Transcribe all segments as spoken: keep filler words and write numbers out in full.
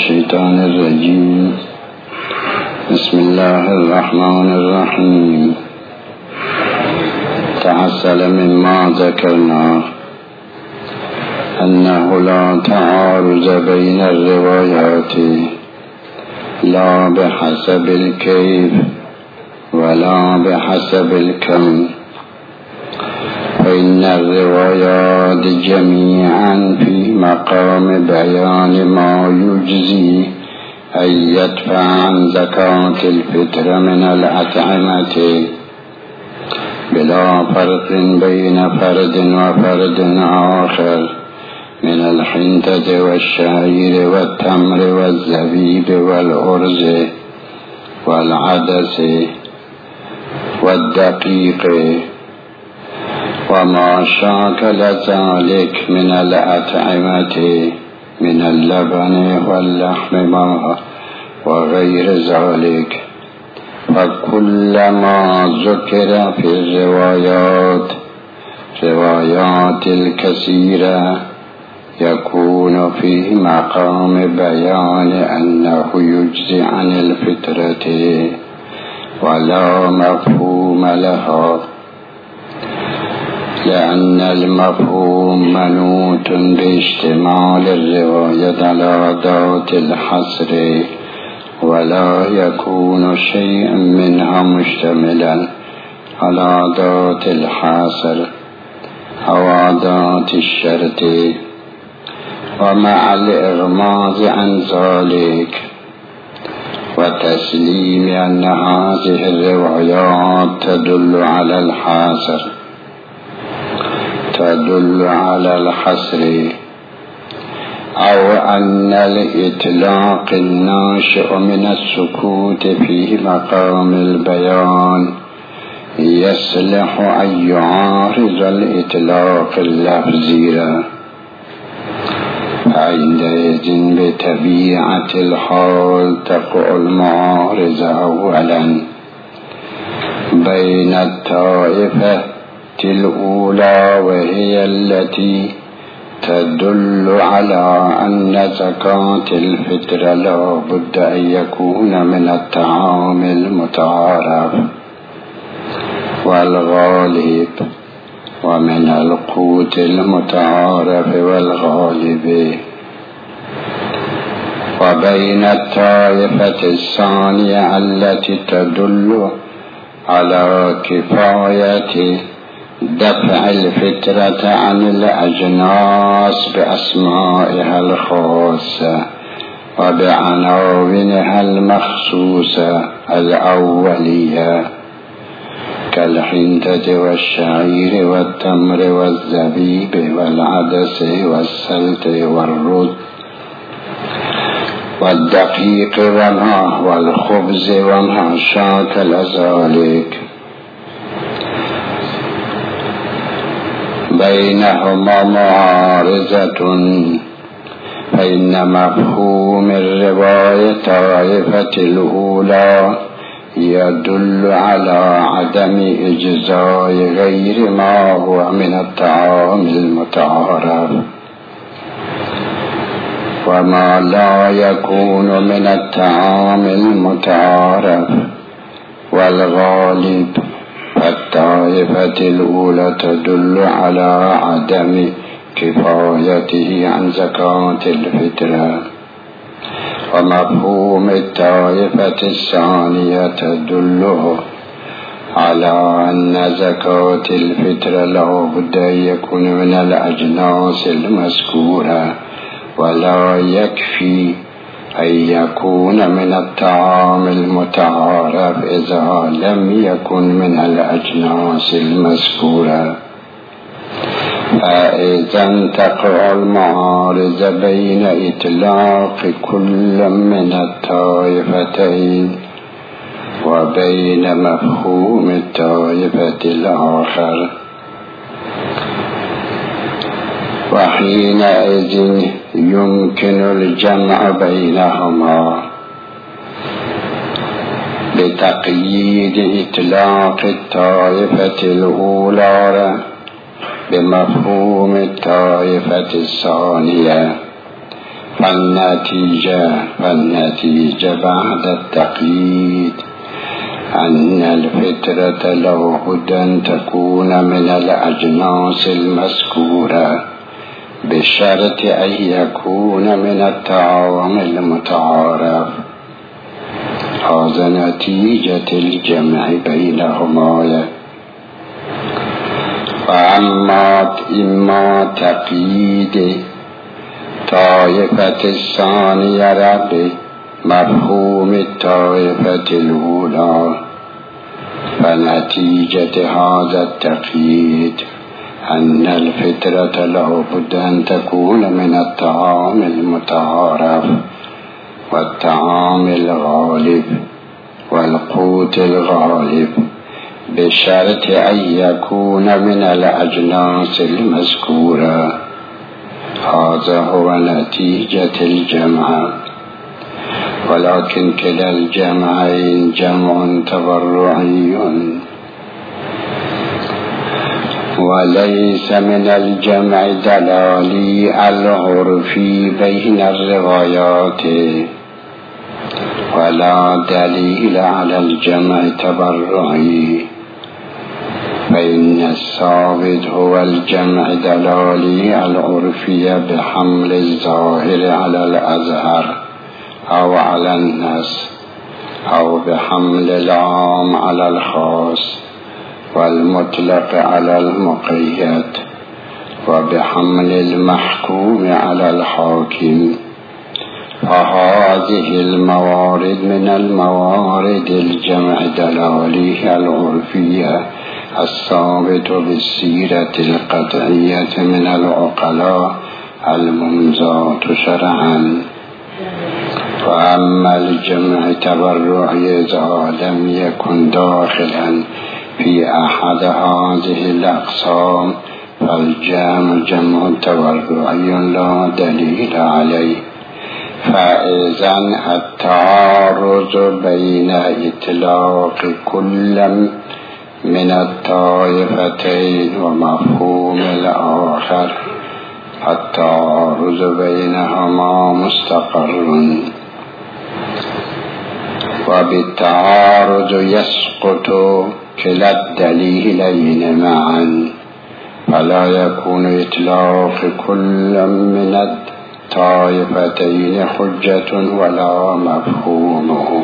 الشيطان الرجيم. بسم الله الرحمن الرحيم. تحصل مما ذكرنا أنه لا تعارض بين الروايات لا بحسب الكيف ولا بحسب الكم، فإن الروايات جميعا في مقام بيان ما يجزي أن يدفع عن زكاة الفطر من الأطعمة بلا فرق بين فرد وفرد آخر من الحنطة والشعير والتمر والزبيب والأرز والعدس والدقيق وما شاكل ذلك من الأطعمة من اللبن واللحم وغير ذلك، فكلما ذكر في الروايات روايات الكثيرة يكون في مقام بيان أنه يجزي عن الفطرة ولا مفهوم لها، لأن المفهوم منوط باشتمال الرواية على ذات الحصر، ولا يكون شيء منها مشتملا على ذات الحصر أو ذات الشرط. ومع الإغماض عن ذلك وتسليم أن هذه الروايات تدل على الحصر تدل على الحصر أو أن الإطلاق الناشئ من السكوت في مقام البيان يصلح أن يعارض الإطلاق اللفظي، فعندئذ بطبيعة الحال تقع المعارضة أولا بين الطائفة الأولى وهي التي تدل على أن زكاة الفطر لا بد أن يكون من الطعام المتعارف والغالب ومن القوت المتعارف والغالب، وبين الطائفة الثانية التي تدل على كفاية دفع الفطرة عن الأجناس بأسمائها الخاصة وبعناوينها المخصوصة الأولية كالحنطة والشعير والتمر والزبيب والعدس والسلط والرز والدقيق وما والخبز وما شاكل ذلك. بينهما معارضة، فإن مفهوم الرواية الطائفة الأولى يدل على عدم إجزاء غير ما هو من الطعام المتعارف، وما لا يكون من الطعام المتعارف والغالب، فالطائفة الأولى تدل على عدم كفايته عن زكاة الفطر، ومفهوم الطائفة الثانية تدل على أن زكاة الفطر لا بد أن يكون من الأجناس المذكورة، ولا يكفي أن يكون من الطعام المتعارف إذا لم يكن من الأجناس المذكورة. فإذا تقع المعارضة بين إطلاق كل من الطائفتين وبين مفهوم الطائفة الآخر، وحينئذ يمكن الجمع بينهما بتقييد إطلاق الطائفة الأولى بمفهوم الطائفة الثانية، فالنتيجة فالنتيجة بعد التقييد أن الفطرة لو بد أن تكون من الأجناس المذكورة بشرط أن يكون من الطعام المتعارف. هذا نتيجة الجمع بينهما. وأما إما تقييد طائفة الثانية بمفهوم الطائفة الأولى، فنتيجة هذا التقييد أن الفطرة لا بد أن تكون من الطعام المتعارف والطعام الغالب والقوت الغالب بشرط أن يكون من الأجناس المذكورة. هذا هو نتيجة الجمع. ولكن كلا الجمعين جمع تبرعي وليس من الجمع دلالي العرفي بين الروايات، ولا دليل على الجمع تبرعي، فإن الثابت هو الجمع دلالي العرفي بحمل الظاهر على الأظهر أو على النص، أو بحمل العام على الخاص والمطلق على المقيد، وبحمل المحكوم على الحاكم. فهذه الموارد من الموارد الجمع دلالي العرفية الثابت بالسيرة القطعية من العقلاء الممزات شرعا. وأما الجمع تبرعي إذا لم يكن داخلا في أحد هذه الأقسام فالجمع جمع تبرعي لا دليل عليه. فإذا التعارض بين إطلاق كل من الطائفتين ومفهوم الآخر، التعارض بينهما مستقر، وبالتعارض يسقط كلا الدليلين معا، فلا يكون إطلاق كل من الطائفتين حجة ولا مفهومه.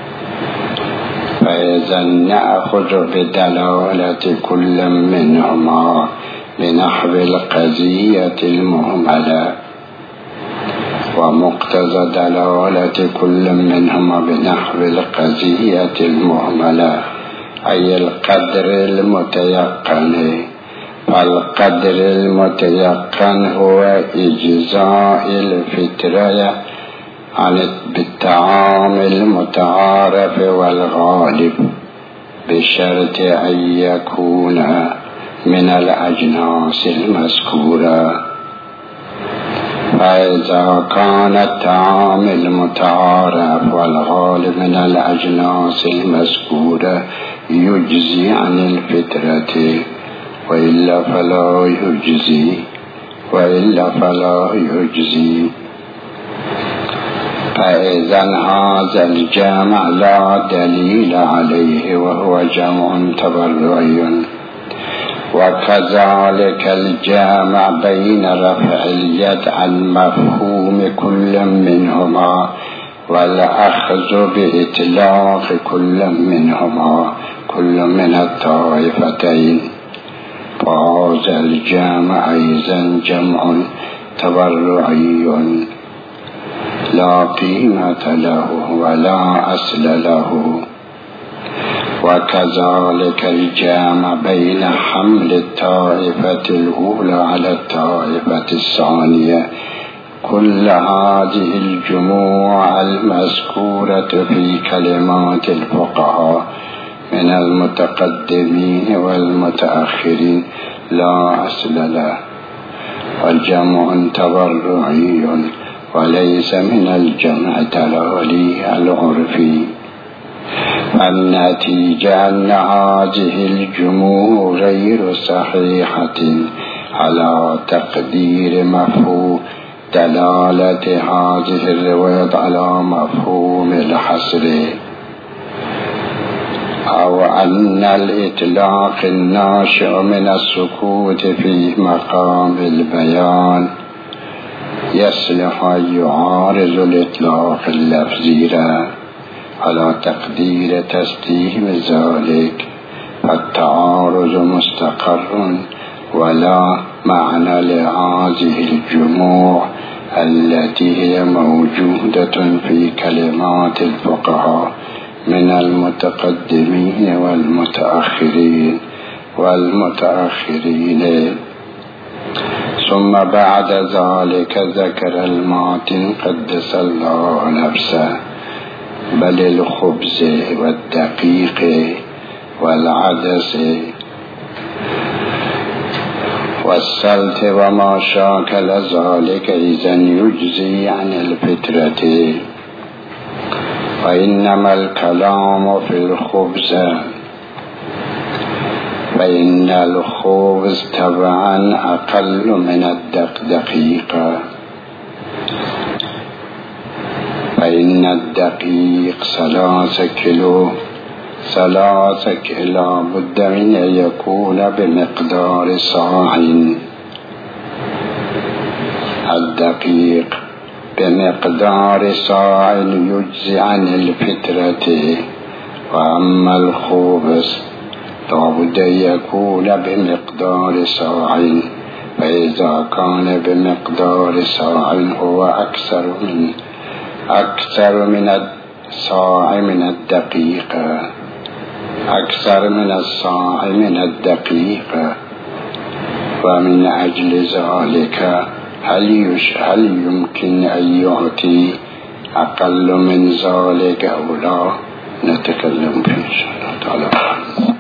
فإذا نأخذ بدلالة كل منهما بنحو القضية المهملة، ومقتضى دلالة كل منهما بنحو القضية المهملة أي القدر المتيقن. فالقدر المتيقن هو إجزاء الفطرة عن بالطعام المتعارف والغالب بشرط أن يكون من الأجناس المذكورة. فإذا كان الطعام المتعارف والغالب من الأجناس المذكورة يجزي عن الفطرة، وإلا فلا يجزي وإلا فلا يجزي. فإذا هذا الجمع لا دليل عليه وهو جمع تبرعي. وكذلك الجمع بين رفع اليد عن مفهوم كل منهما والأخذ بإطلاق كل منهما كل من الطائفتين، فهذا الجمع أيضا جمع تبرعي لا قيمة له ولا أصل له. وكذلك الجمع بين حمل الطائفة الأولى على الطائفة الثانية، كل هذه الجموع المذكورة في كلمات الفقهاء من المتقدمين والمتأخرين لا أصل له، والجمع تبرعي وليس من الجمع دلالي العرفي. النتيجة أن هذه الجموع غير صحيحة على تقدير مفهوم دلالة هذه الرواية على مفهوم الحصر أو أن الإطلاق الناشئ من السكوت في مقام البيان يصلح أن يعارض الإطلاق اللفظي على تقدير تسليم ذلك، فالتعارض مستقر ولا معنى لهذه الجموع التي هي موجودة في كلمات الفقهاء من المتقدمين والمتأخرين والمتأخرين. ثم بعد ذلك ذكر الماتن قدس الله نفسه بل الخبز والدقيق والعدس والسلت وما شاكل ذلك إذن يجزي عن الفطرة، وإنما الكلام في الخبز فإن الخبز طبعا أقل من الدقيق، فإن الدقيق ثلاثة كيلو ثلاثة كيلو بد من أن يكون بمقدار صاع، الدقيق بمقدار صاع يجزي عن الفطرة، وأما الخبز لابد أن يكون بمقدار صاع، فإذا كان بمقدار صاع هو أكثر من أكثر من الصاع من الدقيق أكثر من الصاع من الدقيق، ومن أجل ذلك هل هل يمكن أن يعطي أقل من ذلك أو لا؟ نتكلم فيه إن شاء الله تعالى.